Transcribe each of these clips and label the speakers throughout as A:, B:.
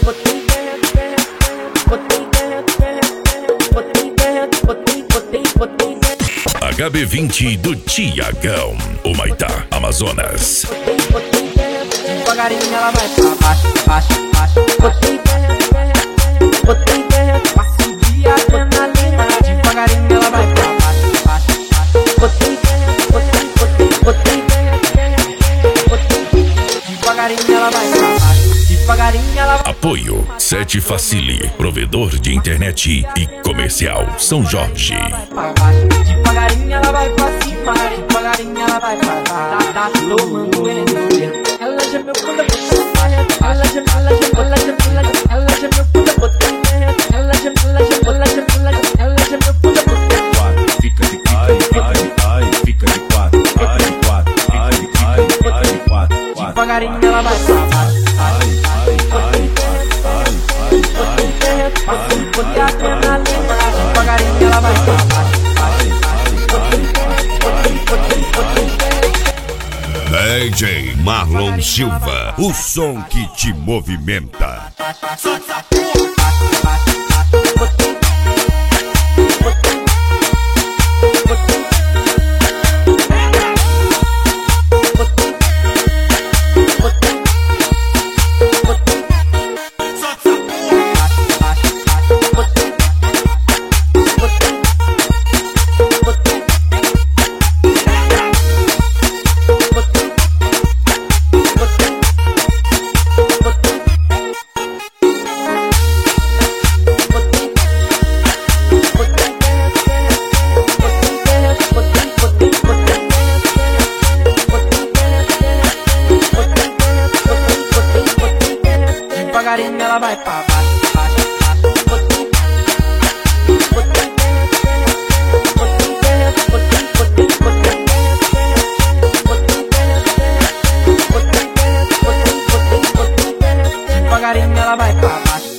A: HB20 do Tiagão, Humaitá, Amazonas.
B: Devagarinho ela vai pra baixo, baixo, baixo. Pra subir a adrenalina. Devagarinho ela vai pra baixo, baixo, baixo. Devagarinho ela vai pra baixo, devagarinho ela vai.
A: Apoio Sete Facile, provedor de internet e comercial São Jorge.
B: Devagarinho ela vai pra cima, devagarinho ela vai pra baixo. Tá tomando energia. Ela já meu puta puta. Ela já meu puta puta. Ela já meu puta puta. Ela já meu puta puta.
C: Fica de ai, fica de quatro, ai, de quatro, ai, de quatro.
B: Devagarinho ela vai pra baixo. Porque a adrenalina. Devagarinho ela vai pra baixo.
D: DJ Marlon Silva, o som que te movimenta.
B: Devagarinho ela vai pra baixo, devagarinho ela vai pra baixo,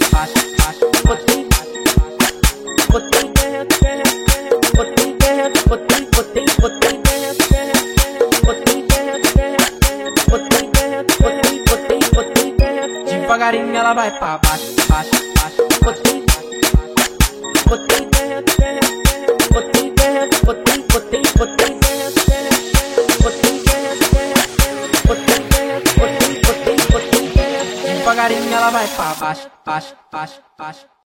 B: devagarinho ela vai pra baixo, devagarinho ela vai pra baixo, baixo, baixo, baixo.